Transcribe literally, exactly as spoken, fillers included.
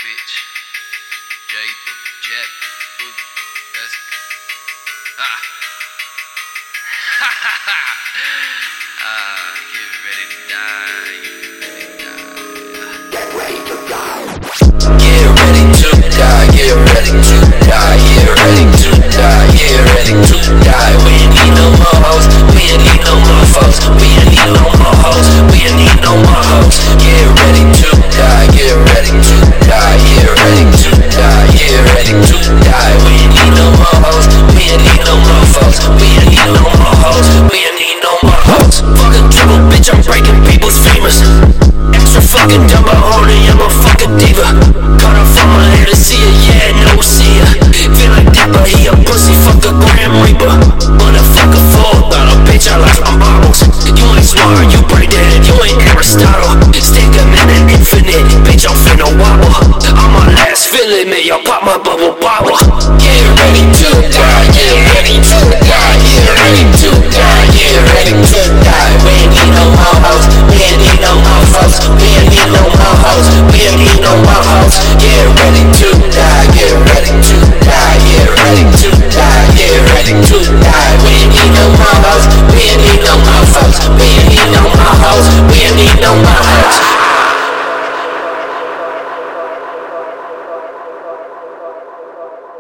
bitch. Jacob, Jet, Boogie, let's go. Ah. Ha ha ha! Ah, get ready to die, get ready to die. Get ready to die, get ready to die, get ready to die, get ready to die. We ain't need no more hoes, we ain't need no more folks, we ain't need no more hoes, we ain't need no more hoes. Get ready to die, get ready to die, get ready to die, get ready to die. We ain't need no more hoes, we ain't need no more folks, we ain't need no more hoes, we ain't need no more hoes. Fucking trouble, bitch, I'm breaking people's femurs. Extra fucking dumbo horny, I'm a fucking diva. Cut off on my hair to see ya, yeah, no see ya. Feel like Dipper, he a pussy, fuck a Grim Reaper. Motherfucker full, got a bitch, I like my bottles. You ain't smart, you break dead, you ain't Aristotle. Stick him in an infinite, bitch, I'm finna wobble. I'm my last fillet, man, y'all pop my bubble bobble. Get ready to die, get ready to die, get ready to